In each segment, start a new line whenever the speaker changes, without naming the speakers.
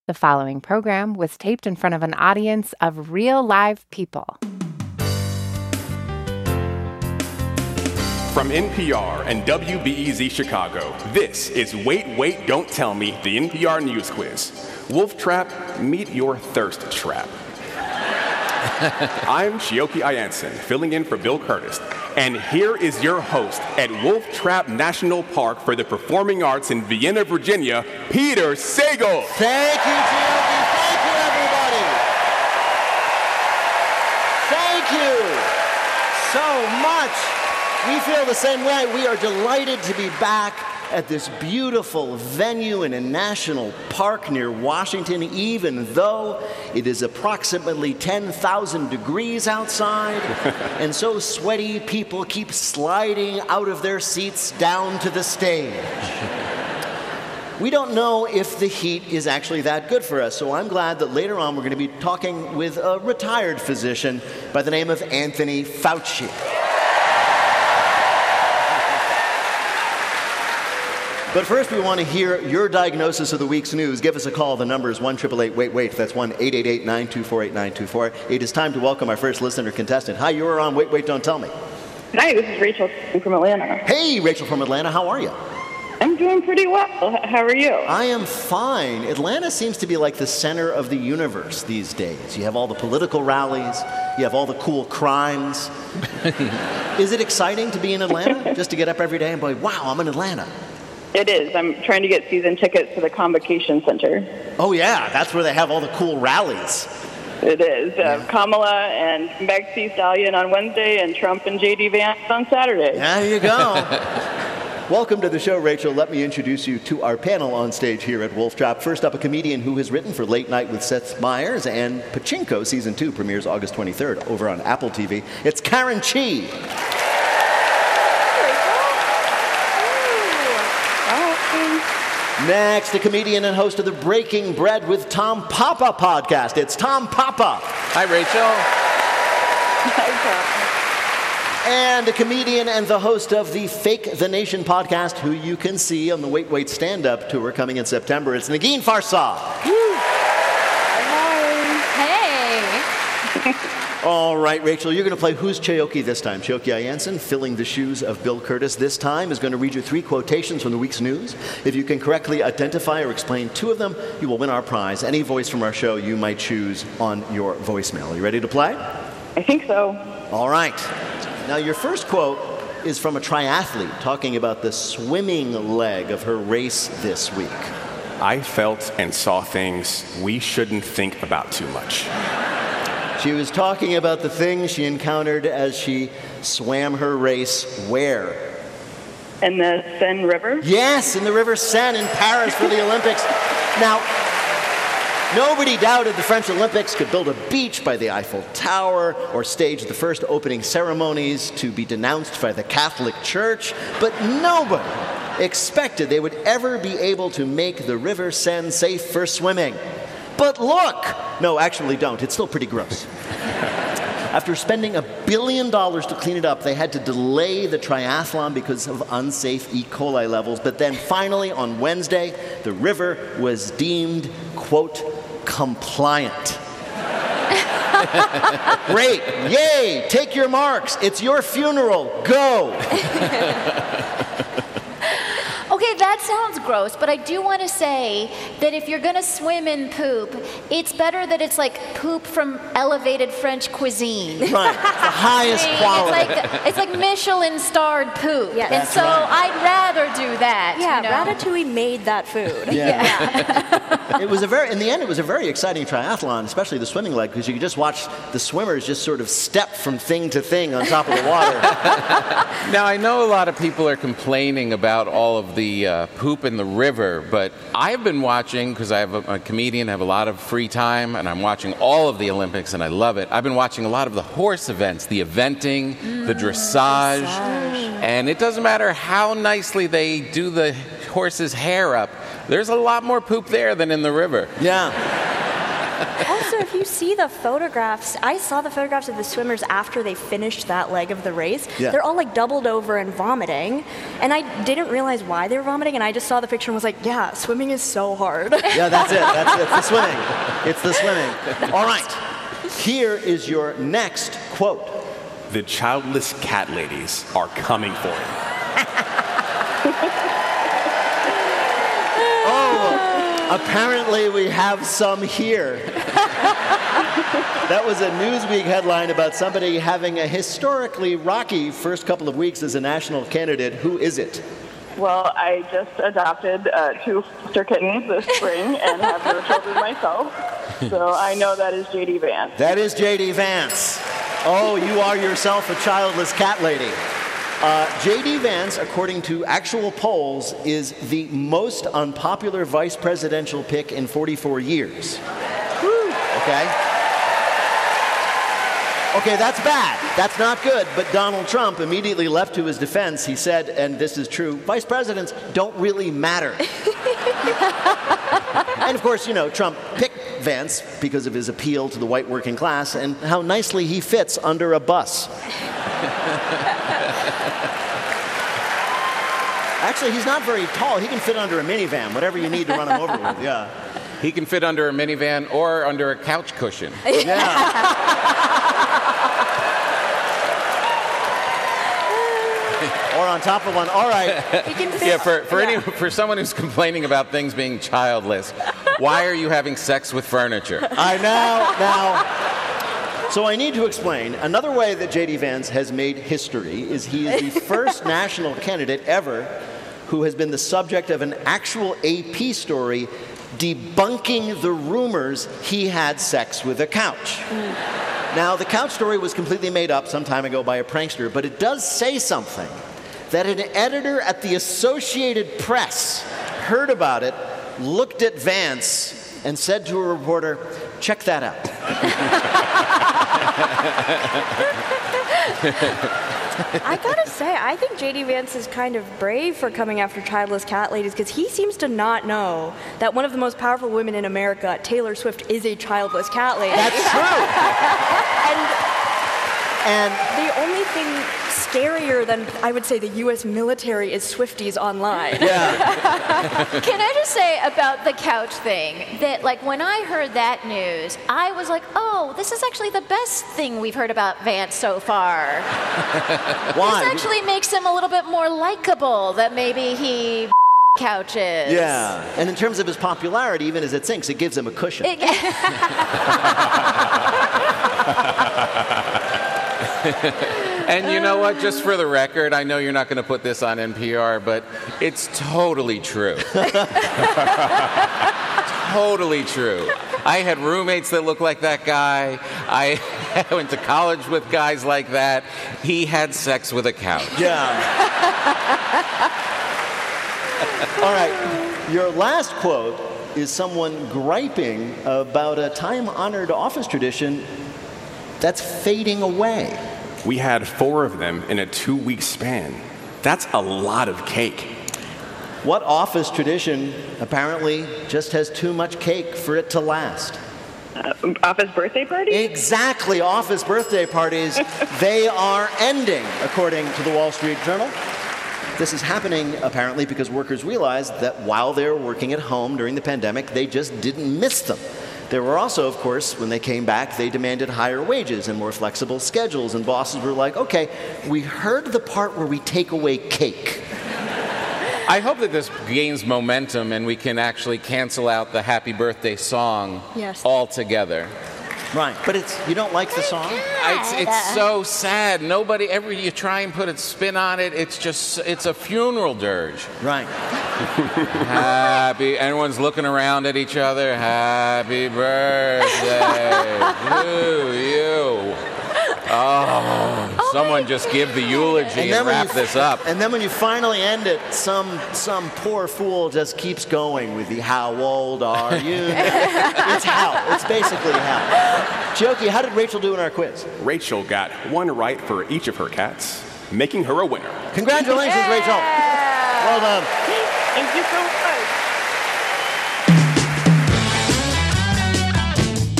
The following program was taped in front of an audience of real live people.
From NPR and WBEZ Chicago, this is Wait, Wait, Don't Tell Me, the NPR News Quiz. Wolf Trap, meet your thirst trap. I'm Chioke Ayanson, filling in for Bill Curtis, and here is your host at Wolf Trap National Park for the Performing Arts in Vienna, Virginia, Peter Sagal.
Thank you, Chioke. Thank you, everybody. Thank you so much. We feel the same way. We are delighted to be back at this beautiful venue in a national park near Washington, even though it is approximately 10,000 degrees outside, and so sweaty people keep sliding out of their seats down to the stage. We don't know if the heat is actually that good for us, so I'm glad that later on we're going to be talking with a retired physician by the name of Anthony Fauci. But first, we want to hear your diagnosis of the week's news. Give us a call. The number is 1-888-WAIT-WAIT. That's 1-888-924-8924. It is time to welcome our first listener contestant. Hi, you are on Wait, Wait, Don't Tell Me.
Hi, this is Rachel from Atlanta.
Hey, Rachel from Atlanta. How are you?
I'm doing pretty well. How are you?
I am fine. Atlanta seems to be like the center of the universe these days. You have all the political rallies. You have all the cool crimes. Is it exciting to be in Atlanta? Just to get up every day and be like, wow, I'm in Atlanta.
It is. I'm trying to get season tickets to the Convocation Center.
Oh, yeah. That's where they have all the cool rallies.
It is. Kamala and Maxine Stallion on Wednesday and Trump and J.D. Vance on Saturday.
There you go. Welcome to the show, Rachel. Let me introduce you to our panel on stage here at Wolf Trap. First up, a comedian who has written for Late Night with Seth Meyers, and Pachinko Season 2 premieres August 23rd over on Apple TV. It's Karen Chee. Next, a comedian and host of the Breaking Bread with Tom Papa podcast. It's Tom Papa.
Hi, Rachel.
Hi, Tom.
And a comedian and the host of the Fake the Nation podcast, who you can see on the Wait Wait stand-up tour coming in September. It's Negin Farsad.
Hey.
All right, Rachel, you're going to play Who's Chioke this time. Chioke Ayanson, filling the shoes of Bill Curtis this time, is going to read you 3 quotations from the week's news. If you can correctly identify or explain 2 of them, you will win our prize. Any voice from our show you might choose on your voicemail. Are you ready to play?
I think so.
All right. Now, your first quote is from a triathlete talking about the swimming leg of her race this week.
I felt and saw things we shouldn't think about too much.
She was talking about the things she encountered as she swam her race where?
And the Seine River?
Yes, in the River Seine in Paris for the Olympics. Now, nobody doubted the French Olympics could build a beach by the Eiffel Tower or stage the first opening ceremonies to be denounced by the Catholic Church, but nobody expected they would ever be able to make the River Seine safe for swimming. But look! No, actually don't. It's still pretty gross. After spending $1 billion to clean it up, they had to delay the triathlon because of unsafe E. coli levels. But then finally, on Wednesday, the river was deemed, quote, compliant. Great. Yay. Take your marks. It's your funeral. Go.
Okay, that sounds gross, but I do want to say that if you're going to swim in poop, it's better that it's like poop from elevated French cuisine.
Right, the highest quality.
It's like Michelin-starred poop.
Yeah,
and so
right.
I'd rather do that.
Yeah,
you know?
Ratatouille made that food.
Yeah. It was in the end, it was a very exciting triathlon, especially the swimming leg, because you could just watch the swimmers just sort of step from thing to thing on top of the water.
Now, I know a lot of people are complaining about all of the poop in the river, but I've been watching, because I'm a comedian, have a lot of free time, and I'm watching all of the Olympics, and I love it. I've been watching a lot of the horse events, the eventing, the dressage, and it doesn't matter how nicely they do the horse's hair up, there's a lot more poop there than in the river.
Yeah.
Also, if you see the photographs, I saw the photographs of the swimmers after they finished that leg of the race.
Yeah.
They're all like doubled over and vomiting. And I didn't realize why they were vomiting, and I just saw the picture and was like, yeah, swimming is so hard.
Yeah, that's it. It's the swimming. It's the swimming. All right. Here is your next quote.
The childless cat ladies are coming for him.
Apparently, we have some here. That was a Newsweek headline about somebody having a historically rocky first couple of weeks as a national candidate. Who is it?
Well, I just adopted 2 foster kittens this spring and have no children myself. So I know that is J.D. Vance.
That is J.D. Vance. Oh, you are yourself a childless cat lady. J.D. Vance, according to actual polls, is the most unpopular vice presidential pick in 44 years. Okay? Okay, that's bad. That's not good. But Donald Trump immediately leapt to his defense. He said, and this is true, vice presidents don't really matter. And of course, Trump picked Vance because of his appeal to the white working class and how nicely he fits under a bus. Actually, he's not very tall. He can fit under a minivan, whatever you need to run him over with, yeah.
He can fit under a minivan or under a couch cushion.
Yeah. Or on top of one. All right.
Yeah, for someone who's complaining about things being childless, why are you having sex with furniture?
I know. Now, so I need to explain. Another way that J.D. Vance has made history is he is the first national candidate ever who has been the subject of an actual AP story debunking the rumors he had sex with a couch. Now, the couch story was completely made up some time ago by a prankster, but it does say something that an editor at the Associated Press heard about it, looked at Vance, and said to a reporter, check that out.
I gotta say, I think J.D. Vance is kind of brave for coming after childless cat ladies, because he seems to not know that one of the most powerful women in America, Taylor Swift, is a childless cat lady.
That's true.
And the only thing scarier than, I would say, the U.S. military is Swifties online.
Yeah.
Can I just say about the couch thing that, like, when I heard that news, I was like, oh, this is actually the best thing we've heard about Vance so far.
Why?
This actually makes him a little bit more likable that maybe he couches.
Yeah. And in terms of his popularity, even as it sinks, it gives him a cushion.
And you know what? Just for the record, I know you're not going to put this on NPR, but it's totally true. Totally true. I had roommates that looked like that guy. I went to college with guys like that. He had sex with a couch.
Yeah. All right. Your last quote is someone griping about a time-honored office tradition that's fading away.
We had 4 of them in a 2-week span. That's a lot of cake.
What office tradition apparently just has too much cake for it to last?
Office birthday party?
Exactly, office birthday parties. They are ending, according to the Wall Street Journal. This is happening, apparently, because workers realized that while they were working at home during the pandemic, they just didn't miss them. There were also, of course, when they came back, they demanded higher wages and more flexible schedules, and bosses were like, okay, we heard the part where we take away cake.
I hope that this gains momentum and we can actually cancel out the happy birthday song altogether.
Right, but you don't like the song?
It's so sad. You try and put a spin on it, it's a funeral dirge.
Right.
Happy, everyone's looking around at each other. Happy birthday to you. Oh, someone just give the eulogy and wrap this up.
And then when you finally end it, some poor fool just keeps going with the how old are you? It's hell. It's basically hell. Chioke, how did Rachel do in our quiz?
Rachel got 1 right for each of her cats, making her a winner.
Congratulations, Rachel. Well done.
Thank you so much.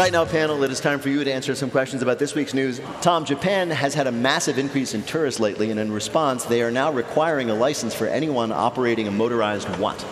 Right now, panel, it is time for you to answer some questions about this week's news. Tom, Japan has had a massive increase in tourists lately, and in response, they are now requiring a license for anyone operating a motorized what?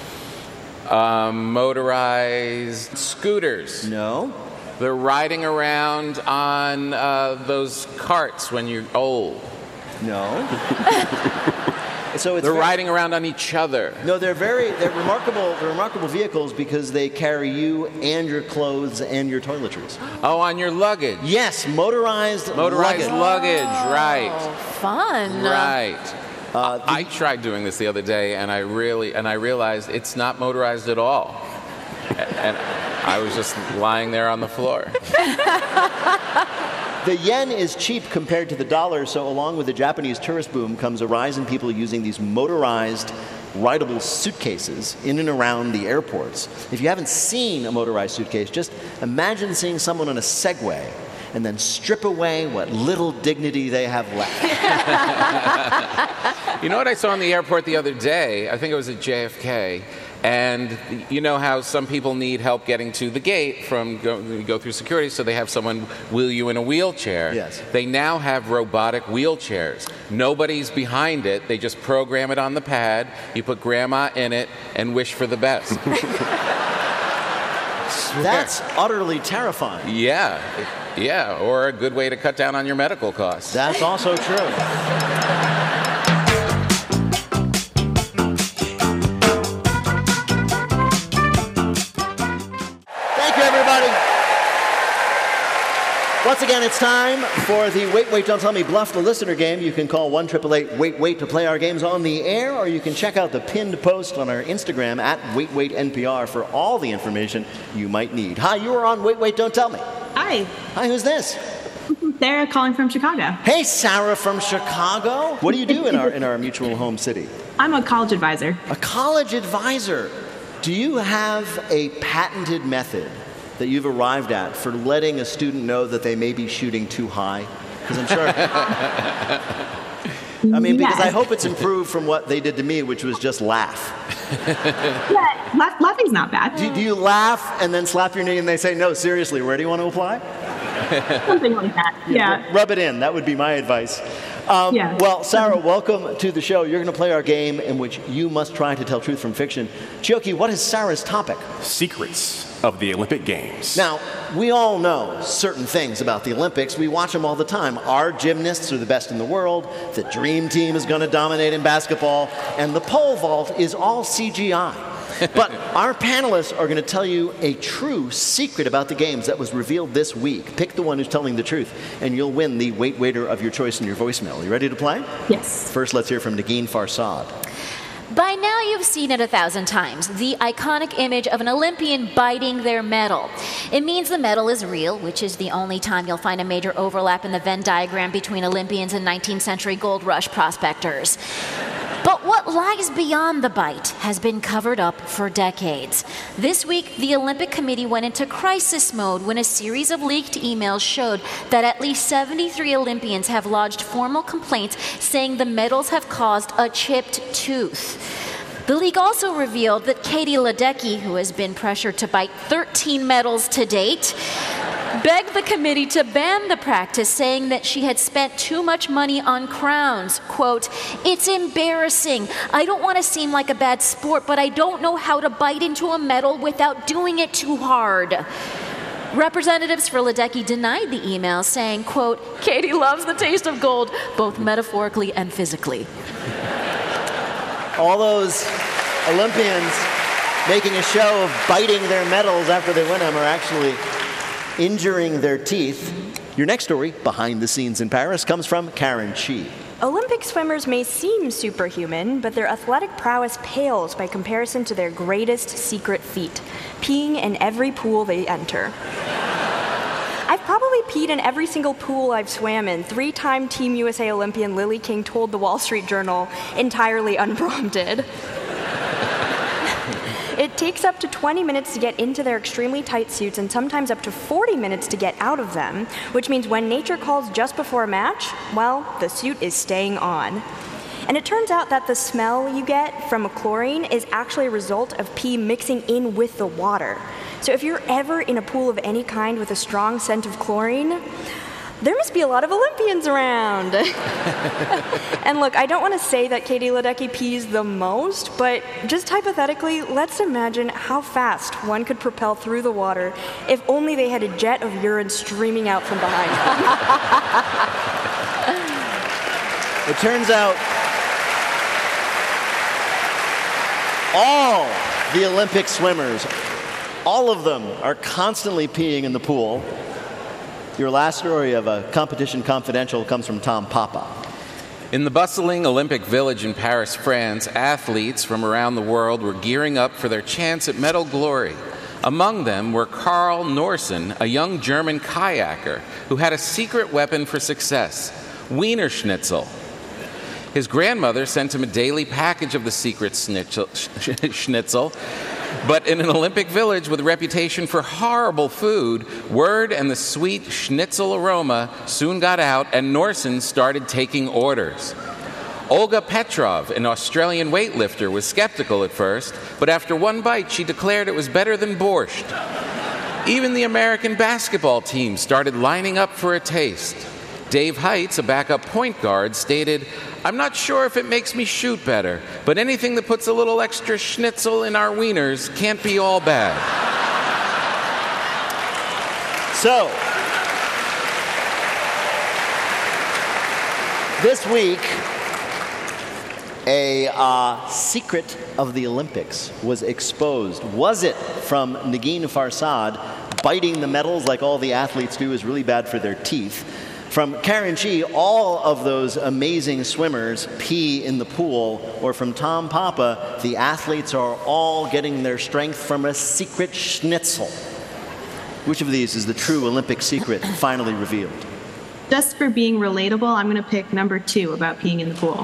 Motorized scooters.
No.
They're riding around on those carts when you're old.
No. So
they're riding around on each other.
No, they're remarkable vehicles because they carry you and your clothes and your toiletries.
Oh, on your luggage.
Yes, motorized luggage.
Right.
Fun.
Right. I tried doing this the other day, and I realized it's not motorized at all. And I was just lying there on the floor.
The yen is cheap compared to the dollar, so along with the Japanese tourist boom comes a rise in people using these motorized, rideable suitcases in and around the airports. If you haven't seen a motorized suitcase, just imagine seeing someone on a Segway and then strip away what little dignity they have left.
You know what I saw in the airport the other day? I think it was at JFK. And you know how some people need help getting to the gate from go through security, so they have someone wheel you in a wheelchair.
Yes.
They now have robotic wheelchairs. Nobody's behind it. They just program it on the pad. You put grandma in it and wish for the best.
That's utterly terrifying.
Yeah, or a good way to cut down on your medical costs.
That's also true. Once again, it's time for the Wait, Wait, Don't Tell Me Bluff the Listener game. You can call 1-888-WAIT-WAIT to play our games on the air, or you can check out the pinned post on our Instagram at WaitWaitNPR for all the information you might need. Hi, you are on Wait, Wait, Don't Tell Me.
Hi.
Hi, who's this?
Sarah calling from Chicago.
Hey, Sarah from Chicago. What do you do in our mutual home city?
I'm a college advisor.
A college advisor. Do you have a patented method that you've arrived at for letting a student know that they may be shooting too high? Because I'm sure... because I hope it's improved from what they did to me, which was just laugh.
Yeah, laughing's not bad.
Do you laugh and then slap your knee and they say, no, seriously, where do you want to apply?
Something like that, yeah.
Rub it in. That would be my advice. Well, Sarah, welcome to the show. You're going to play our game in which you must try to tell truth from fiction. Chioki, what is Sarah's topic?
Secrets of the Olympic Games.
Now, we all know certain things about the Olympics. We watch them all the time. Our gymnasts are the best in the world. The dream team is going to dominate in basketball. And the pole vault is all CGI. But our panelists are going to tell you a true secret about the games that was revealed this week. Pick the one who's telling the truth, and you'll win the Wait Waiter of your choice in your voicemail. You ready to play?
Yes.
First, let's hear from Negin Farsad.
By now you've seen it 1,000 times, the iconic image of an Olympian biting their medal. It means the medal is real, which is the only time you'll find a major overlap in the Venn diagram between Olympians and 19th century gold rush prospectors. But what lies beyond the bite has been covered up for decades. This week, the Olympic Committee went into crisis mode when a series of leaked emails showed that at least 73 Olympians have lodged formal complaints saying the medals have caused a chipped tooth. The leak also revealed that Katie Ledecky, who has been pressured to bite 13 medals to date, begged the committee to ban the practice, saying that she had spent too much money on crowns. Quote, "It's embarrassing. I don't want to seem like a bad sport, but I don't know how to bite into a medal without doing it too hard." Representatives for Ledecky denied the email, saying, quote, "Katie loves the taste of gold, both metaphorically and physically."
All those Olympians making a show of biting their medals after they win them are actually injuring their teeth. Your next story, behind the scenes in Paris, comes from Karen Chi.
Olympic swimmers may seem superhuman, but their athletic prowess pales by comparison to their greatest secret feat, peeing in every pool they enter. I've probably peed in every single pool I've swam in, 3-time Team USA Olympian Lily King told the Wall Street Journal, entirely unprompted. It takes up to 20 minutes to get into their extremely tight suits and sometimes up to 40 minutes to get out of them, which means when nature calls just before a match, well, the suit is staying on. And it turns out that the smell you get from chlorine is actually a result of pee mixing in with the water. So if you're ever in a pool of any kind with a strong scent of chlorine, there must be a lot of Olympians around. And look, I don't want to say that Katie Ledecky pees the most, but just hypothetically, let's imagine how fast one could propel through the water if only they had a jet of urine streaming out from behind them.
It turns out all the Olympic swimmers, all of them are constantly peeing in the pool. Your last story of a Competition Confidential comes from Tom Papa.
In the bustling Olympic Village in Paris, France, athletes from around the world were gearing up for their chance at medal glory. Among them were Karl Norsen, a young German kayaker who had a secret weapon for success, Wiener Schnitzel. His grandmother sent him a daily package of the secret schnitzel. But in an Olympic village with a reputation for horrible food, word and the sweet schnitzel aroma soon got out, and Norsen started taking orders. Olga Petrov, an Australian weightlifter, was skeptical at first, but after one bite, she declared it was better than borscht. Even the American basketball team started lining up for a taste. Dave Heitz, a backup point guard, stated, "I'm not sure if it makes me shoot better, but anything that puts a little extra schnitzel in our wieners can't be all bad."
So, this week, a secret of the Olympics was exposed. Was it from Negin Farsad, biting the medals like all the athletes do is really bad for their teeth? From Karen Chi, all of those amazing swimmers pee in the pool, or from Tom Papa, the athletes are all getting their strength from a secret schnitzel. Which of these is the true Olympic secret finally revealed?
Just for being relatable, I'm going to pick number 2 about peeing in the pool.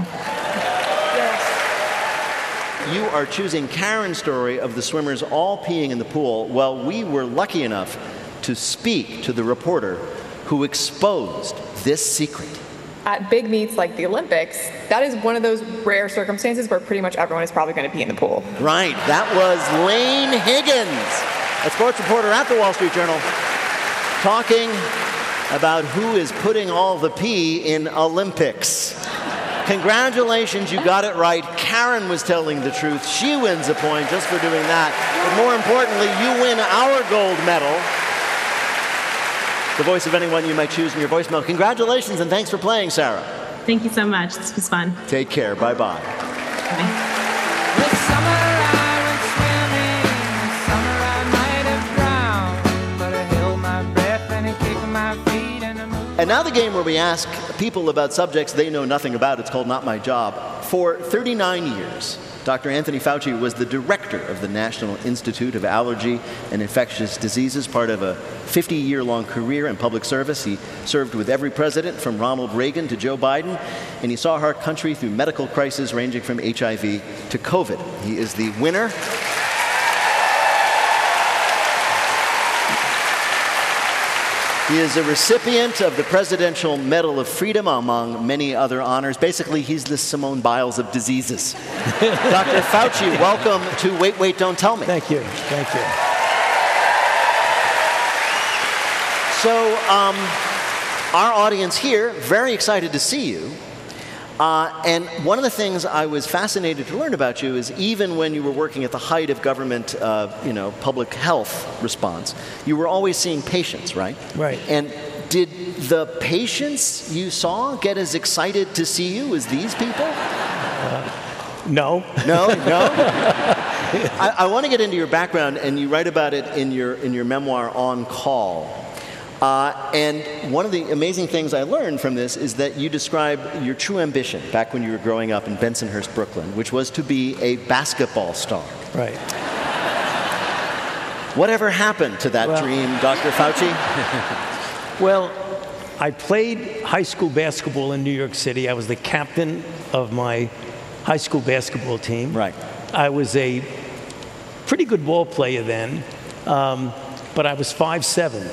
You are choosing Karen's story of the swimmers all peeing in the pool. Well, we were lucky enough to speak to the reporter who exposed this secret.
At big meets like the Olympics, that is one of those rare circumstances where pretty much everyone is probably going to pee in the pool.
Right, that was Lane Higgins, a sports reporter at the Wall Street Journal, talking about who is putting all the pee in Olympics. Congratulations, you got it right. Karen was telling the truth. She wins a point just for doing that. But more importantly, you win our gold medal. The voice of anyone you might choose in your voicemail. Congratulations and thanks for playing, Sarah.
Thank you so much. This was fun.
Take care. Bye-bye.
Bye.
And now the game where we ask people about subjects they know nothing about. It's called Not My Job. For 39 years, Dr. Anthony Fauci was the director of the National Institute of Allergy and Infectious Diseases, part of a 50-year-long career in public service. He served with every president from Ronald Reagan to Joe Biden, and he saw our country through medical crises ranging from HIV to COVID. He is the winner He is a recipient of the Presidential Medal of Freedom, among many other honors. Basically, he's the Simone Biles of diseases. Dr. Fauci, welcome to Wait, Wait, Don't Tell Me.
Thank you. Thank you.
So, our audience here, very excited to see you. And one of the things I was fascinated to learn about you is even when you were working at the height of government, public health response, you were always seeing patients, right?
Right.
And did the patients you saw get as excited to see you as these people?
No.
No? I want to get into your background, and you write about it in your memoir, On Call. And one of the amazing things I learned from this is that you describe your true ambition back when you were growing up in Bensonhurst, Brooklyn, which was to be a basketball star.
Right.
Whatever happened to that dream, Dr. Fauci?
Well, I played high school basketball in New York City. I was the captain of my high school basketball team.
Right.
I was a pretty good ball player then, but I was 5'7".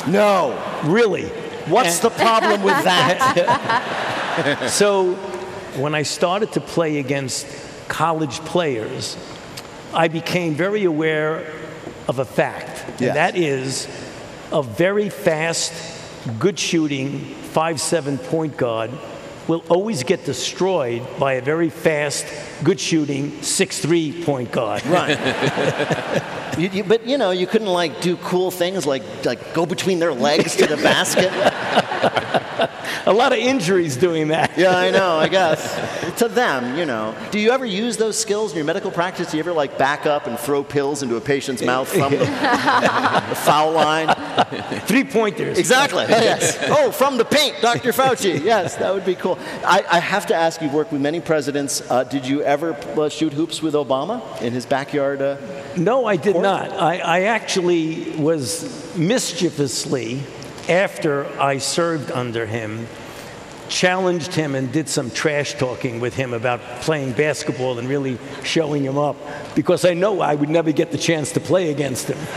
No.
Really.
What's the problem with that?
So when I started to play against college players, I became very aware of a fact, and that is a very fast, good shooting 5'7" point guard will always get destroyed by a very fast, good shooting 6'3" point guard.
Right. But you couldn't like do cool things like go between their legs to the basket.
A lot of injuries doing that.
Yeah, I know, I guess. To them, Do you ever use those skills in your medical practice? Do you ever like back up and throw pills into a patient's mouth from the foul line?
3-pointers.
Exactly. Yes. Oh, from the paint, Dr. Fauci. Yes, that would be cool. I have to ask, you've worked with many presidents. Did you ever shoot hoops with Obama in his backyard?
No, I did not. I actually was mischievously, after I served under him, challenged him and did some trash talking with him about playing basketball and really showing him up, because I know I would never get the chance to play against him.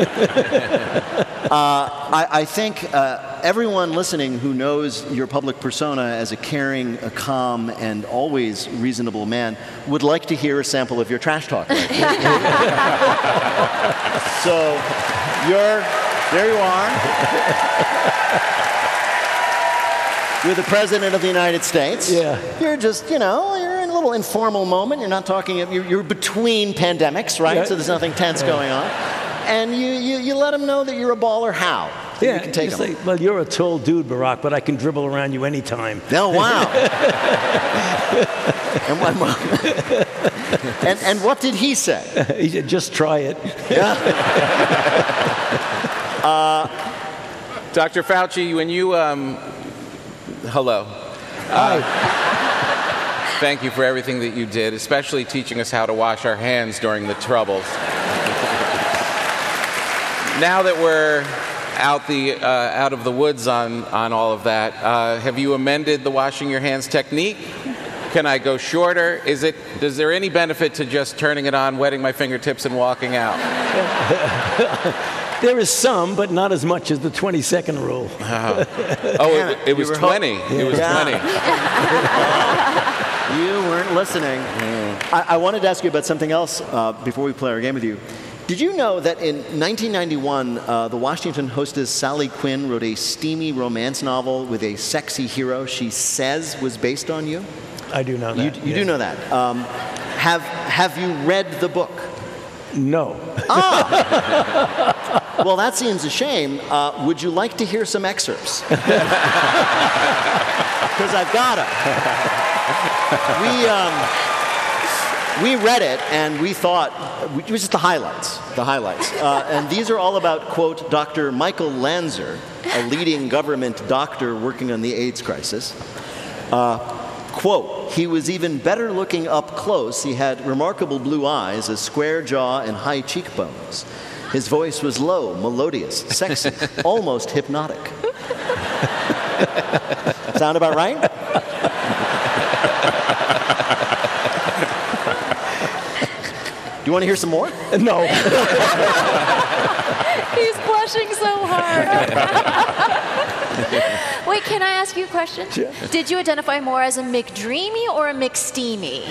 I think everyone listening who knows your public persona as a caring, a calm, and always reasonable man would like to hear a sample of your trash talk. Right? So there you are. You're the President of the United States.
Yeah.
You're just, you're in a little informal moment. You're not talking, you're between pandemics, right? Yeah. So there's nothing tense going on. And you let them know that you're a baller. How?
Yeah,
you can take them.
Say, well, you're a tall dude, Barack, but I can dribble around you anytime.
Oh, wow. and what did he say?
He said, just try it.
Yeah.
Dr. Fauci, when you... Hello.
Hi.
Thank you for everything that you did, especially teaching us how to wash our hands during the Troubles. Now that we're out of the woods on all of that, have you amended the washing your hands technique? Can I go shorter? Is there any benefit to just turning it on, wetting my fingertips, and walking out?
There is some, but not as much as the 20-second rule.
It was 20. It was 20.
You weren't listening. I wanted to ask you about something else before we play our game with you. Did you know that in 1991, the Washington hostess Sally Quinn wrote a steamy romance novel with a sexy hero she says was based on you?
I do know that.
You do know that. Have you read the book?
No.
Well, that seems a shame. Would you like to hear some excerpts? Because I've got them. We read it, and we thought, it was just the highlights. And these are all about, quote, Dr. Michael Lanzer, a leading government doctor working on the AIDS crisis. Quote, he was even better looking up close. He had remarkable blue eyes, a square jaw, and high cheekbones. His voice was low, melodious, sexy, almost hypnotic. Sound about right? Do you want to hear some more?
No.
He's blushing so hard. Wait, can I ask you a question?
Sure.
Did you identify more as a McDreamy or a McSteamy?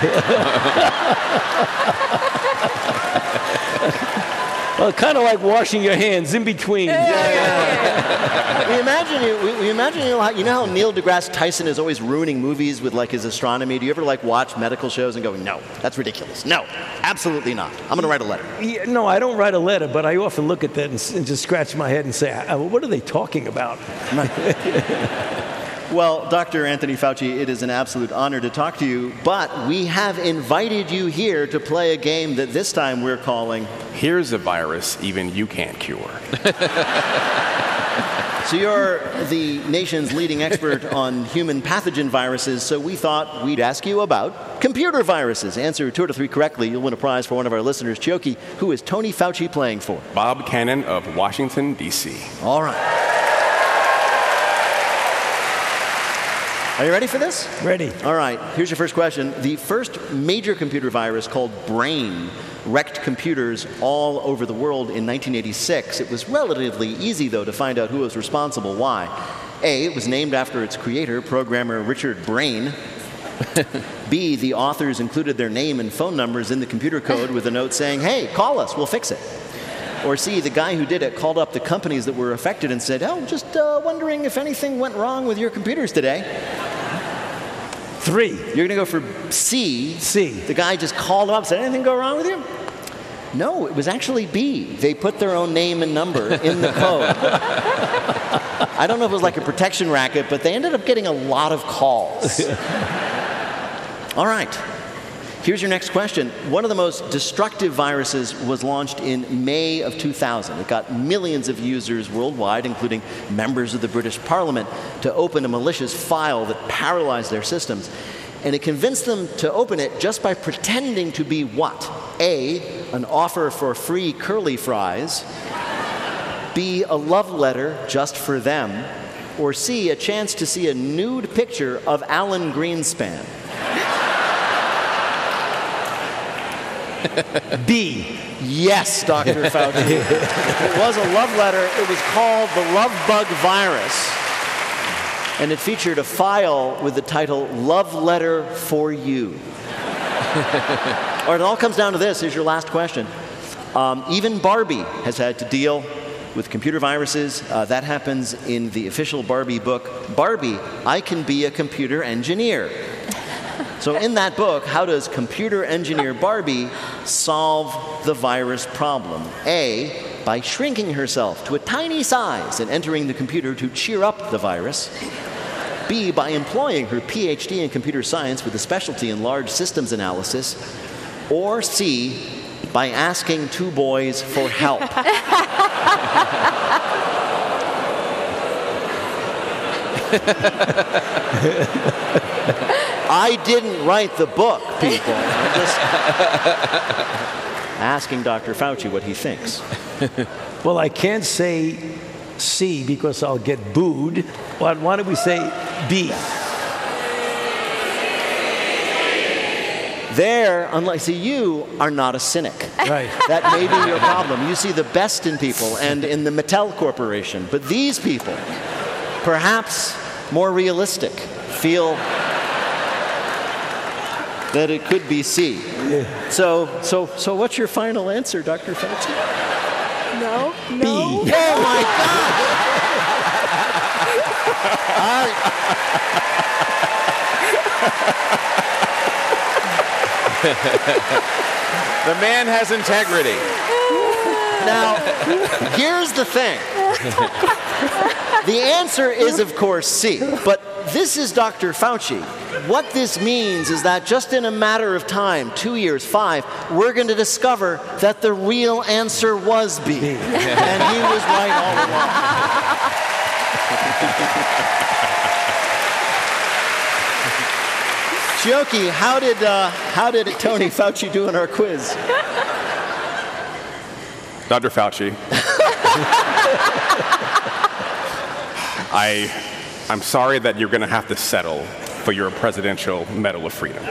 Well, kind of like washing your hands in between.
We imagine you know how Neil deGrasse Tyson is always ruining movies with like his astronomy? Do you ever like watch medical shows and go, no, that's ridiculous. No, absolutely not. I'm going to write a letter.
Yeah, no, I don't write a letter, but I often look at that and just scratch my head and say, what are they talking about?
Well, Dr. Anthony Fauci, it is an absolute honor to talk to you, but we have invited you here to play a game that this time we're calling
Here's a Virus Even You Can't Cure.
So you're the nation's leading expert on human pathogen viruses, so we thought we'd ask you about computer viruses. Answer 2 out of 3 correctly, you'll win a prize for one of our listeners. Chioki, who is Tony Fauci playing for?
Bob Cannon of Washington, D.C.
All right. Are you ready for this?
Ready.
All right, here's your first question. The first major computer virus, called Brain, wrecked computers all over the world in 1986. It was relatively easy, though, to find out who was responsible. Why? A, it was named after its creator, programmer Richard Brain. B, the authors included their name and phone numbers in the computer code with a note saying, hey, call us, we'll fix it. Or C, the guy who did it called up the companies that were affected and said, oh, just wondering if anything went wrong with your computers today.
3.
You're going to go for C.
C.
The guy just called up and said, anything go wrong with you? No, it was actually B. They put their own name and number in the code. I don't know if it was like a protection racket, but they ended up getting a lot of calls. All right. Here's your next question. One of the most destructive viruses was launched in May of 2000. It got millions of users worldwide, including members of the British Parliament, to open a malicious file that paralyzed their systems. And it convinced them to open it just by pretending to be what? A, an offer for free curly fries. B, a love letter just for them. Or C, a chance to see a nude picture of Alan Greenspan.
B.
Yes, Dr. Fauci. It was a love letter. It was called the Love Bug virus. And it featured a file with the title, Love Letter for You. All right, it all comes down to this. Here's your last question. Even Barbie has had to deal with computer viruses. That happens in the official Barbie book, Barbie, I Can Be a Computer Engineer. So in that book, how does computer engineer Barbie solve the virus problem? A, by shrinking herself to a tiny size and entering the computer to cheer up the virus. B, by employing her PhD in computer science with a specialty in large systems analysis. Or C, by asking 2 boys for help. I didn't write the book, people. I'm just asking Dr. Fauci what he thinks.
Well, I can't say C because I'll get booed. Why don't we say B?
There, you are not a cynic.
Right.
That may be your problem. You see the best in people and in the Mattel Corporation. But these people, perhaps more realistic, feel that it could be C.
Yeah.
So what's your final answer, Dr. Fauci?
No.
B.
Oh my God!
The man has integrity.
Now, here's the thing. The answer is, of course, C. But this is Dr. Fauci. What this means is that just in a matter of time, 2 years, 5, we're going to discover that the real answer was B. And he was right all along. Chioke, how did Tony Fauci do in our quiz?
Dr. Fauci, I'm sorry that you're going to have to settle for your Presidential Medal of Freedom.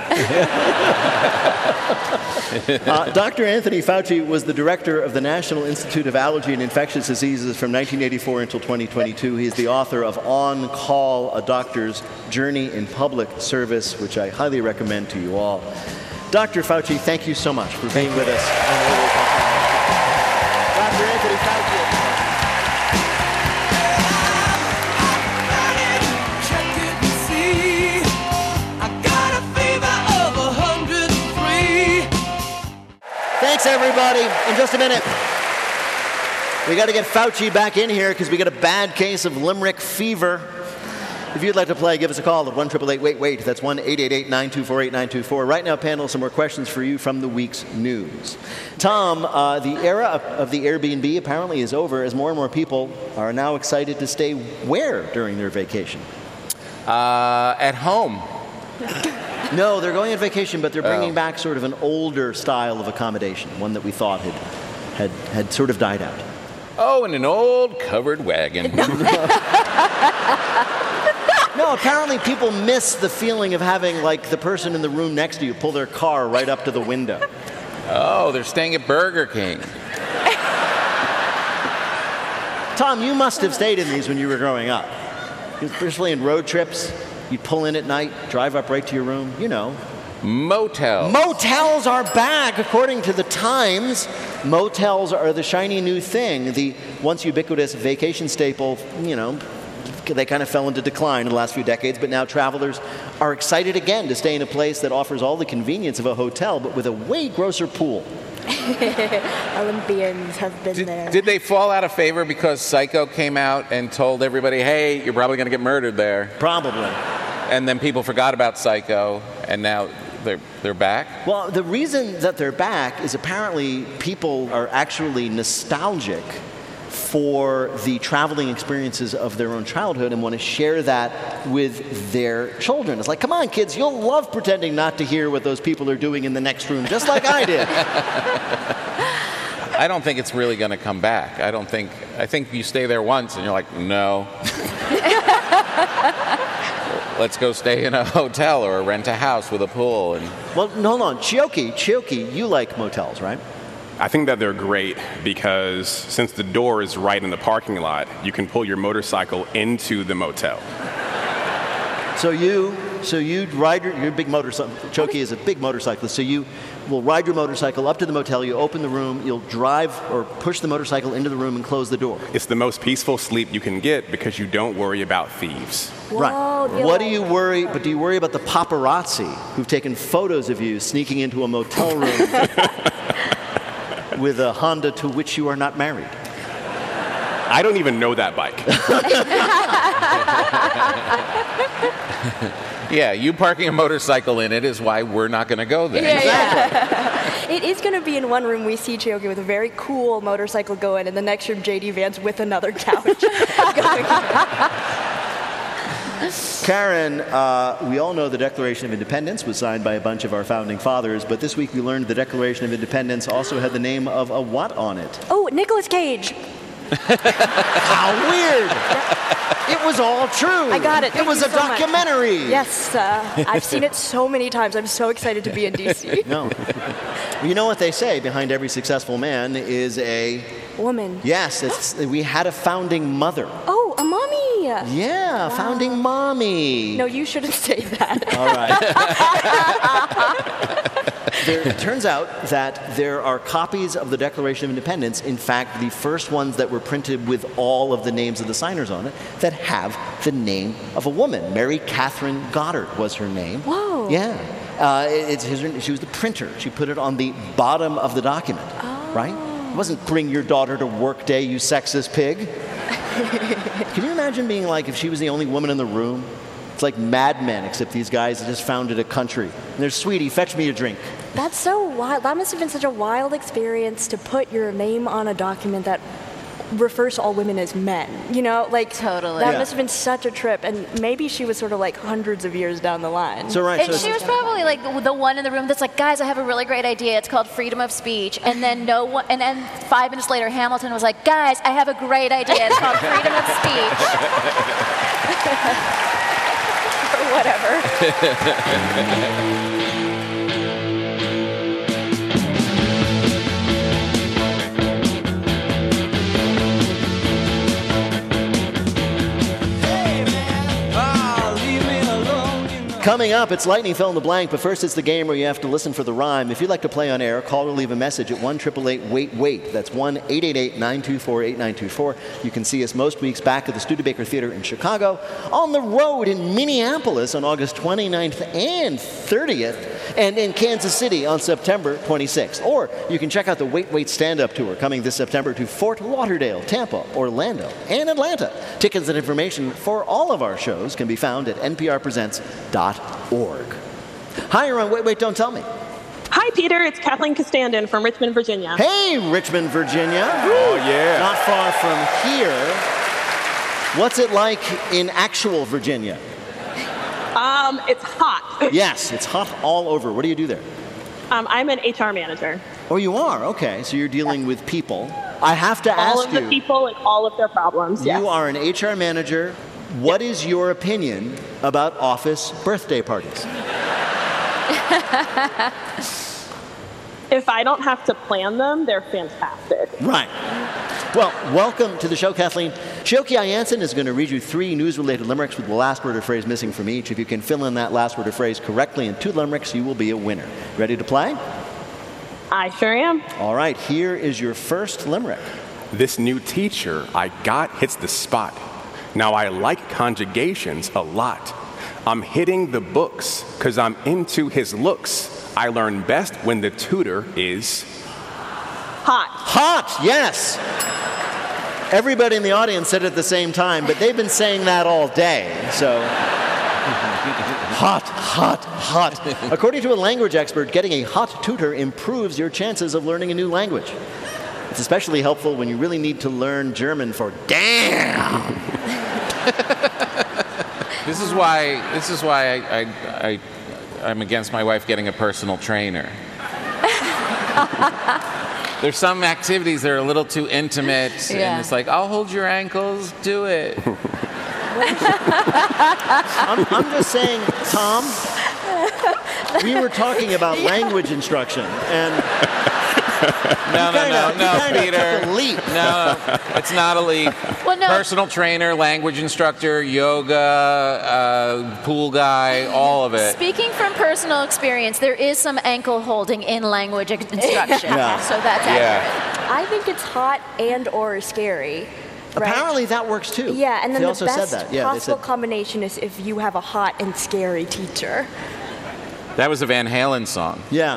Dr. Anthony Fauci was the director of the National Institute of Allergy and Infectious Diseases from 1984 until 2022. He is the author of On Call, A Doctor's Journey in Public Service, which I highly recommend to you all. Dr. Fauci, thank you so much for being with us. Dr. Anthony Fauci. Thanks, everybody. In just a minute, we got to get Fauci back in here because we got a bad case of Limerick fever. If you'd like to play, give us a call at 1-888-WAIT-WAIT. That's 1-888-924-8924. Right now, panel, some more questions for you from the week's news. Tom, the era of the Airbnb apparently is over as more and more people are now excited to stay where during their vacation?
At home.
No, they're going on vacation, but they're bringing back sort of an older style of accommodation, one that we thought had sort of died out.
Oh, in an old covered wagon.
No, apparently people miss the feeling of having, like, the person in the room next to you pull their car right up to the window.
Oh, they're staying at Burger King.
Tom, you must have stayed in these when you were growing up, especially in road trips. You'd pull in at night, drive up right to your room, you know.
Motels.
Motels are back, according to the Times. Motels are the shiny new thing. The once ubiquitous vacation staple, you know, they kind of fell into decline in the last few decades, but now travelers are excited again to stay in a place that offers all the convenience of a hotel, but with a way grosser pool.
Olympians have been there.
Did they fall out of favor because Psycho came out and told everybody, hey, you're probably going to get murdered there?
Probably.
And then people forgot about Psycho, and now they're back?
Well, the reason that they're back is apparently people are actually nostalgic for the traveling experiences of their own childhood and want to share that with their children. It's like, come on, kids, you'll love pretending not to hear what those people are doing in the next room, just like I did.
I don't think it's really going to come back. I think you stay there once and you're like, no. Let's go stay in a hotel or rent a house with a pool.
Well, hold on. Chioki, you like motels, right?
I think that they're great because since the door is right in the parking lot, you can pull your motorcycle into the motel.
So you ride you're a big motorcycle. Chioki is a big motorcyclist. So you will ride your motorcycle up to the motel. You open the room. You'll drive or push the motorcycle into the room and close the door.
It's the most peaceful sleep you can get because you don't worry about thieves.
Whoa,
right. What do you worry? But do you worry about the paparazzi who've taken photos of you sneaking into a motel room with a Honda to which you are not married?
I don't even know that bike.
Yeah, you parking a motorcycle in it is why we're not going to go there.
Yeah. It is going to be in one room we see Chioki with a very cool motorcycle going, and the next room JD Vance with another couch going.
Karen, we all know the Declaration of Independence was signed by a bunch of our founding fathers, but this week we learned the Declaration of Independence also had the name of a what on it?
Oh, Nicolas Cage.
How weird! It was all true.
I got it.
It was a documentary.
Yes, I've seen it so many times. I'm so excited to be in D.C.
No. You know what they say, behind every successful man is a...
woman.
Yes, we had a founding mother.
Oh, a mommy.
Yeah, wow. Founding mommy.
No, you shouldn't say that.
All right. It turns out that there are copies of the Declaration of Independence, in fact, the first ones that were printed with all of the names of the signers on it, that have the name of a woman. Mary Catherine Goddard was her name.
Whoa.
Yeah. She was the printer. She put it on the bottom of the document, right? It wasn't bring your daughter to work day, you sexist pig. Can you imagine being like, if she was the only woman in the room? It's like Mad Men, except these guys just founded a country. And they're, sweetie, fetch me a drink.
That's so wild. That must have been such a wild experience to put your name on a document that refers to all women as men. You know, like
totally.
That must have been such a trip. And maybe she was sort of like hundreds of years down the line.
So right.
And she was probably like the one in the room that's like, guys, I have a really great idea. It's called freedom of speech. And then and then 5 minutes later, Hamilton was like, guys, I have a great idea. It's called freedom of speech. Or whatever.
Coming up, it's Lightning Fill in the Blank, but first it's the game where you have to listen for the rhyme. If you'd like to play on air, call or leave a message at 1-888-WAIT-WAIT. That's 1-888-924-8924. You can see us most weeks back at the Studebaker Theater in Chicago, on the road in Minneapolis on August 29th and 30th, and in Kansas City on September 26th. Or you can check out the Wait Wait stand-up tour coming this September to Fort Lauderdale, Tampa, Orlando, and Atlanta. Tickets and information for all of our shows can be found at nprpresents.org. Hi, you're on Wait, Wait, Don't Tell Me.
Hi, Peter. It's Kathleen Costandon from Richmond, Virginia.
Hey, Richmond, Virginia.
Oh, yeah.
Not far from here. What's it like in actual Virginia?
It's hot.
Yes, it's hot all over. What do you do there?
I'm an HR manager.
Oh, you are? Okay, so you're dealing with people. I have to ask you.
All of the people and all of their problems, yes.
You are an HR manager. What is your opinion about office birthday parties?
If I don't have to plan them, they're fantastic.
Right. Well, welcome to the show, Kathleen. Chioki Jansen is going to read you 3 news-related limericks with the last word or phrase missing from each. If you can fill in that last word or phrase correctly in 2 limericks, you will be a winner. Ready to play?
I sure am.
All right, here is your first limerick.
This new teacher I got hits the spot. Now I like conjugations a lot. I'm hitting the books because I'm into his looks. I learn best when the tutor is...
Hot.
Hot, yes. Everybody in the audience said it at the same time, but they've been saying that all day, so... Hot, hot, hot. According to a language expert, getting a hot tutor improves your chances of learning a new language. It's especially helpful when you really need to learn German for damn.
This is why I'm against my wife getting a personal trainer. There's some activities that are a little too intimate, and it's like, I'll hold your ankles, do it.
I'm just saying, Tom, we were talking about language instruction, and...
No, Peter. No, it's not a leap.
Well, no.
Personal trainer, language instructor, yoga, pool guy, all of it.
Speaking from personal experience, there is some ankle holding in language instruction. So that's accurate.
I think it's hot and or scary. Right?
Apparently that works too.
Yeah, and then
they
the
also
best
said that. Yeah,
possible combination is if you have a hot and scary teacher.
That was a Van Halen song.
Yeah.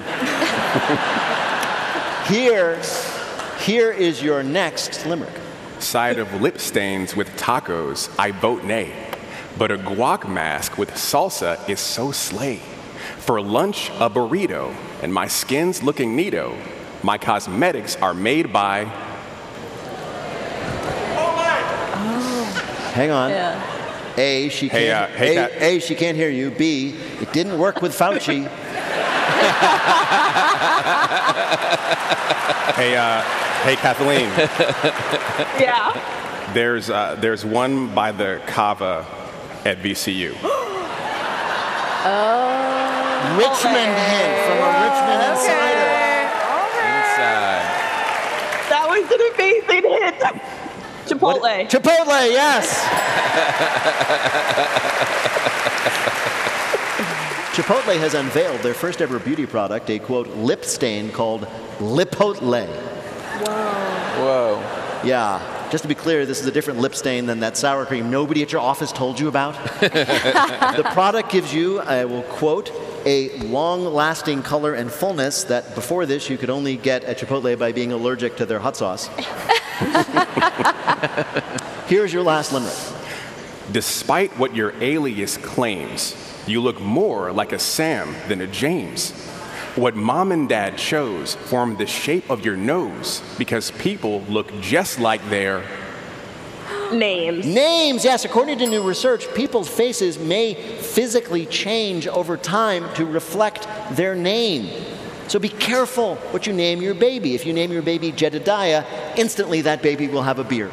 Here is your next limerick.
Side of lip stains with tacos, I vote nay. But a guac mask with salsa is so slay. For lunch, a burrito, and my skin's looking neato. My cosmetics are made by...
Hang on.
Yeah.
A, she can't. A, she can't hear you. B, it didn't work with Fauci.
Hey, Kathleen.
Yeah.
There's one by the Cava at VCU.
Richmond hint from a Richmond insider.
Inside.
That was an amazing hit. Chipotle.
Chipotle, yes. Chipotle has unveiled their first ever beauty product, a quote lip stain called Lipotle.
Whoa.
Yeah. Just to be clear, this is a different lip stain than that sour cream nobody at your office told you about. The product gives you, I will quote, a long-lasting color and fullness that before this you could only get at Chipotle by being allergic to their hot sauce. Here's your last limerick.
Despite what your alias claims, you look more like a Sam than a James. What mom and dad chose formed the shape of your nose because people look just like their...
Names.
Names, yes. According to new research, people's faces may physically change over time to reflect their name. So be careful what you name your baby. If you name your baby Jedediah, instantly that baby will have a beard.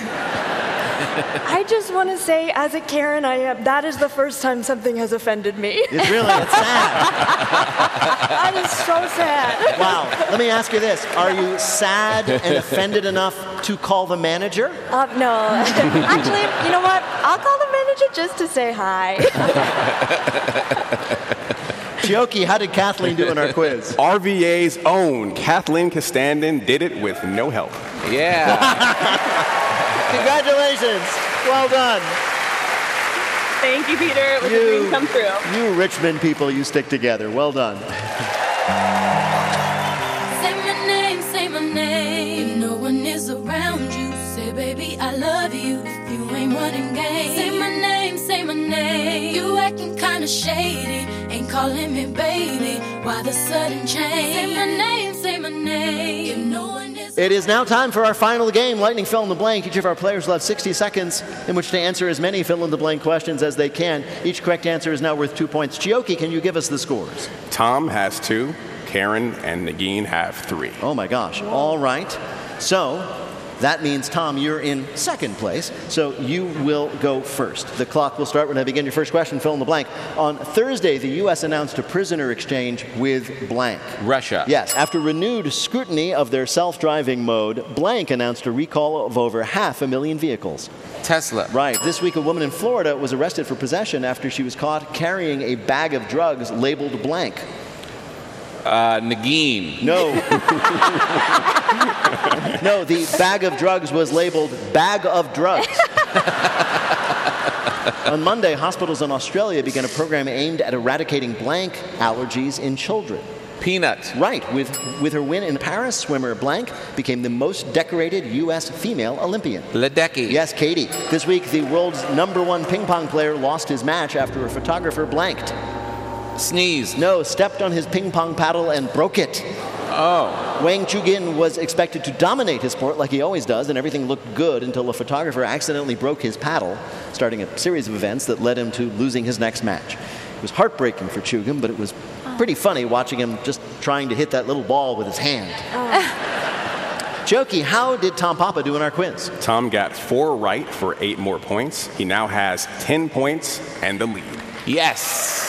I just want to say, as a Karen, that is the first time something has offended me.
It's sad.
That is so sad.
Wow. Let me ask you this. Are you sad and offended enough to call the manager?
No. Actually, you know what? I'll call the manager just to say hi.
Chioki, how did Kathleen do in our quiz?
RVA's own Kathleen Castandon did it with no help.
Yeah.
Congratulations. Well done.
Thank you, Peter. It was a dream come true.
You Richmond people, you stick together. Well done.
Say my name. No one is around you. Say, baby, I love you. If you ain't running game. Say my name. You acting kinda shady. Ain't calling me baby. Why the sudden change? Say my name. If no one is...
It is now time for our final game, Lightning Fill in the Blank. Each of our players will have 60 seconds in which to answer as many fill-in-the-blank questions as they can. Each correct answer is now worth 2 points. Chioki, can you give us the scores?
Tom has 2, Karen and Nagin have 3.
Oh my gosh. All right. So, That means, Tom, you're in second place, so you will go first. The clock will start when I begin your first question. Fill in the blank. On Thursday, the U.S. announced a prisoner exchange with blank.
Russia.
Yes. After renewed scrutiny of their self-driving mode, blank announced a recall of over 500,000 vehicles.
Tesla.
Right. This week, a woman in Florida was arrested for possession after she was caught carrying a bag of drugs labeled blank.
Nagin.
No. No, the bag of drugs was labeled bag of drugs. On Monday, hospitals in Australia began a program aimed at eradicating blank allergies in children.
Peanut.
Right. With her win in Paris, swimmer blank became the most decorated U.S. female Olympian.
Ledecky.
Yes, Katie. This week, the world's #1 ping pong player lost his match after a photographer blanked.
Sneeze.
No, stepped on his ping pong paddle and broke it.
Oh.
Wang Chugin was expected to dominate his sport like he always does, and everything looked good until a photographer accidentally broke his paddle, starting a series of events that led him to losing his next match. It was heartbreaking for Chugin, but it was pretty funny watching him just trying to hit that little ball with his hand. Jokey, how did Tom Papa do in our quiz?
Tom got 4 right for 8 more points. He now has 10 points and the lead.
Yes.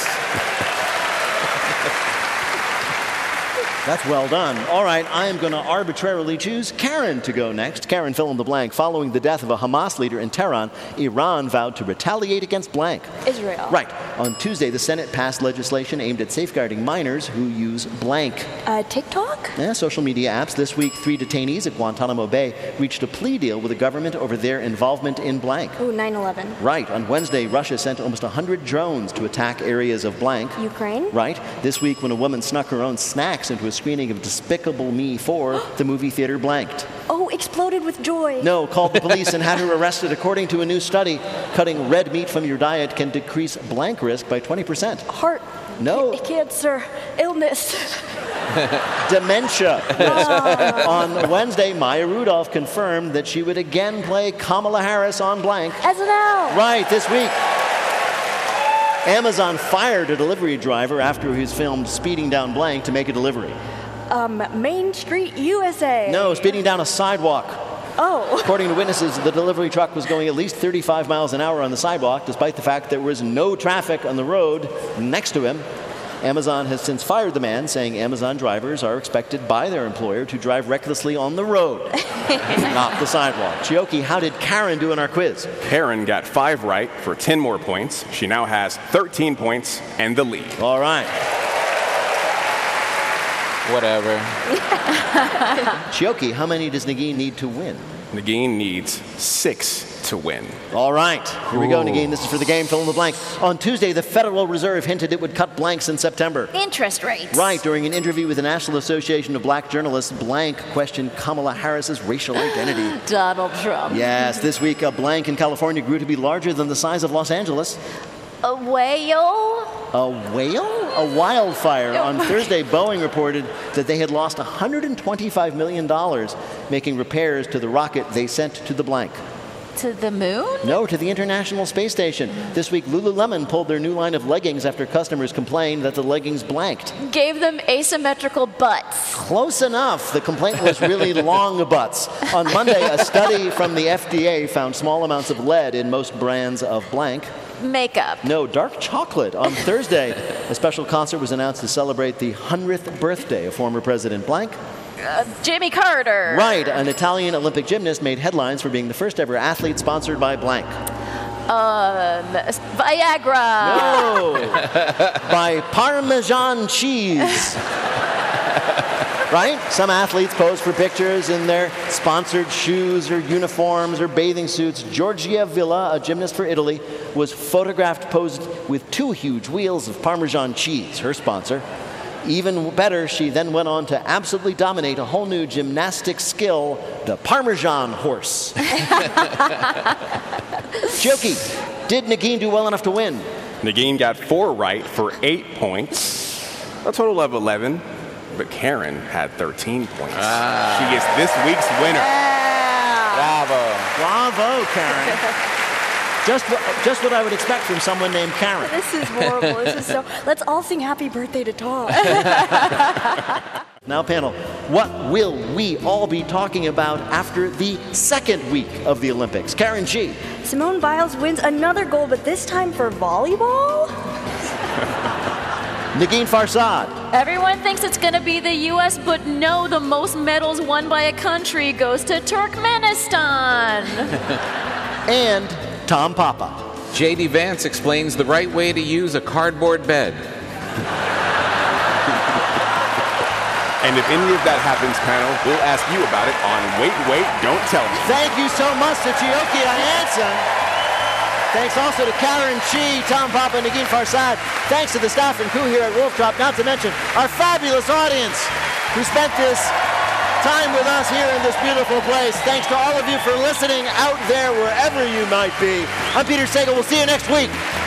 That's well done. All right, I am going to arbitrarily choose Karen to go next. Karen, fill in the blank. Following the death of a Hamas leader in Tehran, Iran vowed to retaliate against blank.
Israel.
Right. On Tuesday, the Senate passed legislation aimed at safeguarding minors who use blank.
TikTok?
Yeah, social media apps. This week, 3 detainees at Guantanamo Bay reached a plea deal with the government over their involvement in blank.
Ooh, 9/11.
Right. On Wednesday, Russia sent almost 100 drones to attack areas of blank.
Ukraine?
Right. This week, when a woman snuck her own snacks into a screening of Despicable Me 4, the movie theater blanked.
Oh, exploded with joy.
No, called the police and had her arrested. According to a new study, cutting red meat from your diet can decrease blank risk by 20%.
Heart.
No.
Cancer. Illness.
Dementia. Yes. On Wednesday, Maya Rudolph confirmed that she would again play Kamala Harris on blank.
SNL.
Right, this week. Amazon fired a delivery driver after he was filmed speeding down blank to make a delivery.
Main Street, USA.
No, speeding down a sidewalk.
Oh.
According to witnesses, the delivery truck was going at least 35 miles an hour on the sidewalk, despite the fact there was no traffic on the road next to him. Amazon has since fired the man, saying Amazon drivers are expected by their employer to drive recklessly on the road, not the sidewalk. Chioki, how did Karen do in our quiz?
Karen got 5 right for 10 more points. She now has 13 points and the lead.
All right.
Whatever.
Chioki, how many does Nagin need to win?
Nagin needs 6 to win.
All right. Here we go, Nagin. This is for the game. Fill in the blank. On Tuesday, the Federal Reserve hinted it would cut blanks in September.
Interest rates.
Right. During an interview with the National Association of Black Journalists, blank questioned Kamala Harris's racial identity.
Donald Trump.
Yes. This week, a blank in California grew to be larger than the size of Los Angeles.
A whale?
A whale? A wildfire. On Thursday, Boeing reported that they had lost $125 million making repairs to the rocket they sent to the blank.
To the moon?
No, to the International Space Station. This week, Lululemon pulled their new line of leggings after customers complained that the leggings blanked.
Gave them asymmetrical butts.
Close enough. The complaint was really long butts. On Monday, a study from the FDA found small amounts of lead in most brands of blank.
Makeup.
No, dark chocolate. On Thursday, a special concert was announced to celebrate the 100th birthday of former President blank.
Jimmy Carter.
Right. An Italian Olympic gymnast made headlines for being the first ever athlete sponsored by blank.
Viagra.
No. By Parmesan cheese. Right? Some athletes pose for pictures in their sponsored shoes or uniforms or bathing suits. Giorgia Villa, a gymnast for Italy, was photographed posed with 2 huge wheels of Parmesan cheese, her sponsor. Even better, she then went on to absolutely dominate a whole new gymnastic skill, the Parmesan horse. Jokey, did Nagin do well enough to win?
Nagin got 4 right for 8 points, a total of 11. But Karen had 13 points. She is this week's winner.
Bravo.
Bravo, Karen. Just what I would expect from someone named Karen.
This is horrible. This is so. Let's all sing happy birthday to Tom.
Now, panel, what will we all be talking about after the second week of the Olympics? Karen G.
Simone Biles wins another gold, but this time for volleyball?
Negin Farsad.
Everyone thinks it's going to be the U.S., but no, the most medals won by a country goes to Turkmenistan.
And Tom Papa.
J.D. Vance explains the right way to use a cardboard bed.
And if any of that happens, panel, we'll ask you about it on Wait, Wait, Don't Tell Me.
Thank you so much to Chioki Ayanson. Thanks also to Karen Chi, Tom Papa, and Negin Farsad. Thanks to the staff and crew here at Wolf Drop, not to mention our fabulous audience who spent this time with us here in this beautiful place. Thanks to all of you for listening out there, wherever you might be. I'm Peter Sagal. We'll see you next week.